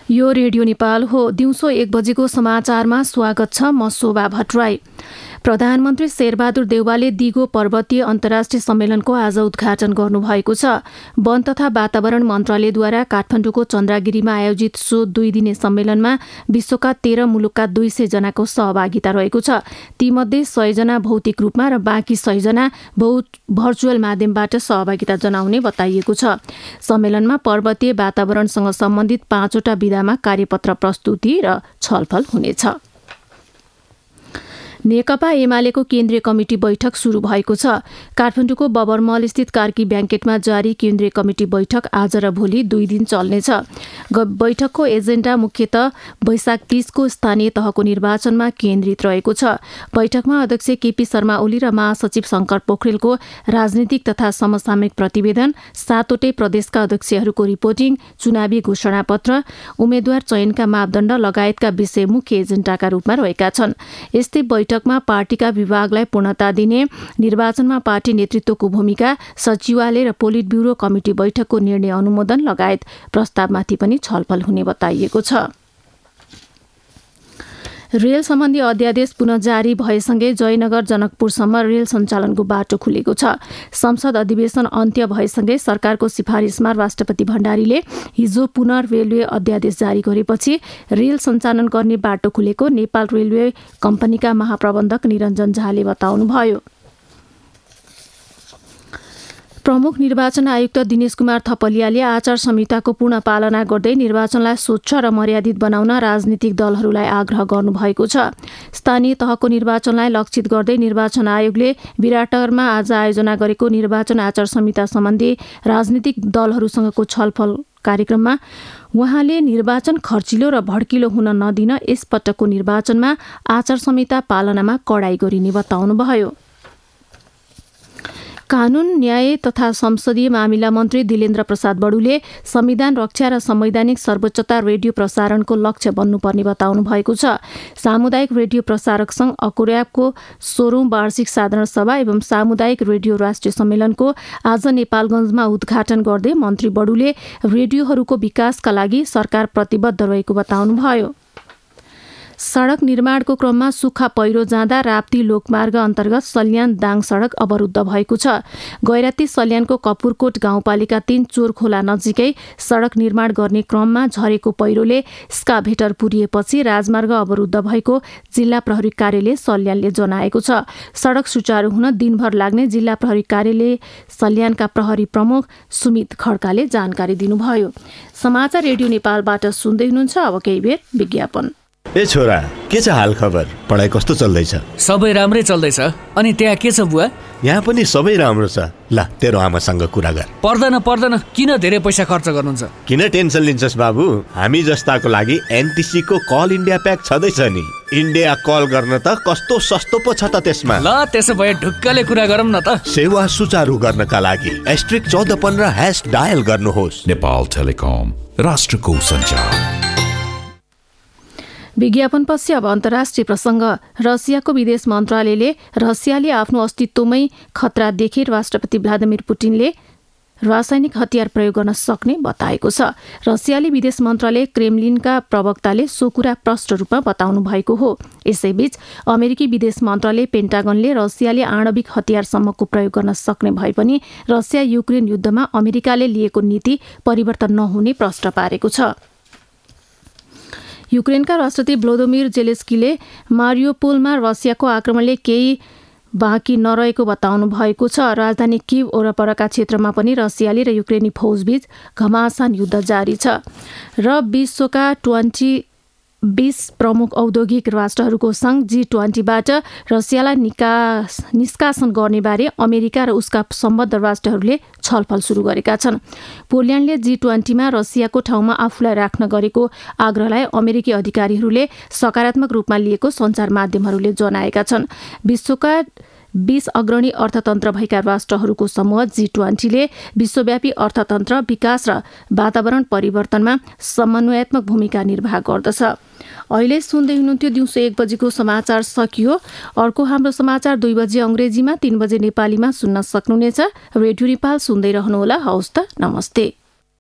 यो रेडियो नेपाल हो। दिउँसो 1 बजेको समाचारमा स्वागत छ। म शोभा भट्टराई। प्रधानमन्त्री शेरबहादुर देउवाले दिगो पर्वतीय अन्तर्राष्ट्रिय सम्मेलनको आज उद्घाटन गर्नुभएको छ। वन तथा वातावरण मन्त्रालयद्वारा काठमाडौँको चन्द्रागिरीमा आयोजित सो 2 दिने सम्मेलनमा विश्वका 13 मुलुकका 200 जनाको सहभागिता रहेको छ। तीमध्ये 100 जना भौतिक रूपमा र बाँकी 100 जना भर्चुअल माध्यमबाट सहभागिता जनाउने बताइएको छ। सम्मेलनमा पर्वतीय वातावरणसँग सम्बन्धित 5 वटा विधामा कार्यपत्र प्रस्तुति र छलफल हुनेछ। नेकपा एमालेको केन्द्रीय कमिटी बैठक सुरु भएको छ। काठमाडौँको बबरमहल स्थित कार्की ब्याङ्केटमा जारी केन्द्रीय कमिटी बैठक आज र भोलि 2 दिन चल्नेछ। बैठकको एजेन्डा मुख्यतः वैशाख 30 को स्थानीय तहको निर्वाचनमा केन्द्रित रहेको छ। बैठकमा अध्यक्ष केपी शर्मा ओली र महासचिव शंकर पोखरेलको राजनीतिक तथा समसामयिक प्रतिवेदन, 7 वटै प्रदेशका अध्यक्षहरूको रिपोर्टिङ, चुनावी घोषणापत्र, उम्मेद्वार चयनका मापदण्ड लगायतका विषय मुख्य एजेन्डाका रूपमा रहेका छन्। यस्तै बैठकमा पार्टीका विभागलाई पूर्णता दिने, निर्वाचनमा पार्टी नेतृत्वको भूमिका, सचिवालय र पोलिट ब्युरो कमिटी बैठकको निर्णय अनुमोदन लगायत प्रस्तावमाथि पनि छलफल हुने बताइएको छ। रेल सम्बन्धी अध्यादेश पुनः जारी भएसँगै जयनगर जनकपुरसम्म रेल सञ्चालनको बाटो खुलेको छ। संसद अधिवेशन अन्त्य भएसँगै सरकारको सिफारिसमा राष्ट्रपति भण्डारीले हिजो पुनः रेलवे अध्यादेश जारी गरेपछि रेल सञ्चालन गर्ने बाटो खुलेको नेपाल रेलवे कम्पनीका महाप्रबन्धक निरञ्जन झाले बताउनुभयो। प्रमुख निर्वाचन आयुक्त दिनेश कुमार थपलियाले आचार संहिताको पूर्ण पालना गर्दै निर्वाचनलाई स्वच्छ र मर्यादित बनाउन राजनीतिक दलहरूलाई आग्रह गर्नुभएको छ। स्थानीय तहको निर्वाचनलाई लक्षित गर्दै निर्वाचन आयोगले विराटनगरमा आज आयोजना गरेको निर्वाचन आचार संहिता सम्बन्धी राजनीतिक दलहरूसँगको छलफल कार्यक्रममा उहाँले निर्वाचन खर्चिलो र भड्किलो हुन नदिन यसपटकको निर्वाचनमा आचार संहिता पालनामा कडाई गरिने बताउनुभयो। कानून, न्याय तथा संसदीय मामिला मन्त्री दिलेन्द्र प्रसाद बडुले संविधान रक्षा र संवैधानिक सर्वोच्चता रेडियो प्रसारणको लक्ष्य बन्नुपर्ने बताउनु भएको छ। सामुदायिक रेडियो प्रसारक संघ अकुर्याबको 16औं वार्षिक साधारण सभा एवं सामुदायिक रेडियो राष्ट्रिय सम्मेलनको आज नेपालगञ्जमा उद्घाटन गर्दै मन्त्री बडुले रेडियोहरूको विकासका लागि सरकार प्रतिबद्ध रहेको बताउनुभयो। सडक निर्माणको क्रममा सुक्खा पहिरो जाँदा राप्ती लोकमार्ग अन्तर्गत सल्यान दाङ सडक अवरुद्ध भएको छ। गैराती सल्यानको कपुरकोट गाउँपालिका 3 चोरखोला नजिकै सडक निर्माण गर्ने क्रममा झरेको पहिरोले स्काभेटर पुरिएपछि राजमार्ग अवरुद्ध भएको जिल्ला प्रहरी कार्यालय सल्यानले जनाएको छ। सडक सुचारू हुन दिनभर लाग्ने जिल्ला प्रहरी कार्यालय सल्यानका प्रहरी प्रमुख सुमित खड्काले जानकारी दिनुभयो। समाचार रेडियो नेपालबाट सुन्दै हुनुहुन्छ। अब केही बेर विज्ञापन। ए छोरा, के छ हाल खबर? पढाइ कस्तो चल्दैछ? सबै राम्रै चल्दैछ। अनि त्यहाँ के छ बुवा? यहाँ पनि सबै राम्रो छ। ल, तेरो आमासँग कुरा गर। पर्दैन, किन धेरै पैसा खर्च गर्नुहुन्छ? किन टेन्सन लिन्छस् बाबु? हामी जस्ताको लागि एनटिसी को कल इन्डिया प्याक छँदैछ नि। इन्डिया कल गर्न त कस्तो सस्तो पो छ त त्यसमा। ल, त्यसो भए ढुक्कले कुरा गरौँ न त। सेवा सुचारू गर्नका लागि *1415# डायल गर्नुहोस्। नेपाल टेलिकम, राष्ट्रको सञ्चार। विज्ञापनपछि अब अन्तर्राष्ट्रिय प्रसङ्ग। रसियाको विदेश मन्त्रालयले रसियाले आफ्नो अस्तित्वमै खतरा देखे राष्ट्रपति भ्लादिमिर पुटिनले रासायनिक हतियार प्रयोग गर्न सक्ने बताएको छ। रसियाली विदेश मन्त्रालय क्रेमलिनका प्रवक्ताले सो कुरा प्रष्ट रूपमा बताउनु भएको हो। यसैबीच अमेरिकी विदेश मन्त्रालय पेन्टागनले रसियाले आणविक हतियारसम्मको प्रयोग गर्न सक्ने भए पनि रसिया युक्रेन युद्धमा अमेरिकाले लिएको नीति परिवर्तन नहुने प्रष्ट पारेको छ। युक्रेनका राष्ट्रपति भ्लोदिमिर जेलेन्स्कीले मारियोपोलमा रसियाको आक्रमणले केही बाँकी नरहेको बताउनु भएको छ। राजधानी किव वरपरका क्षेत्रमा पनि रसियाली र युक्रेनी फौजबीच घमासान युद्ध जारी छ र विश्वका 20 प्रमुख औद्योगिक राष्ट्रहरूको संघ G20बाट रसियालाई निष्कासन गर्ने बारे अमेरिका र उसका सम्बद्ध राष्ट्रहरूले छलफल सुरु गरेका छन्। पोल्यान्डले G20मा रसियाको ठाउँमा आफूलाई राख्न गरेको आग्रहलाई अमेरिकी अधिकारीहरूले सकारात्मक रूपमा लिएको सञ्चार माध्यमहरूले जनाएका छन्। विश्वका 20 अग्रणी अर्थतन्त्र भएका राष्ट्रहरूको समूह G20ले विश्वव्यापी अर्थतन्त्र विकास र वातावरण परिवर्तनमा समन्वयात्मक भूमिका निर्वाह गर्दछ। अहिले सुन्दै हुनुहुन्थ्यो दिउँसो 1 बजेको समाचार सकियो। अर्को हाम्रो समाचार 2 बजे अङ्ग्रेजीमा, 3 बजे नेपालीमा सुन्न सक्नुहुनेछ। रेडियो नेपाल सुन्दै रहनुहोला। हवस् त, नमस्ते।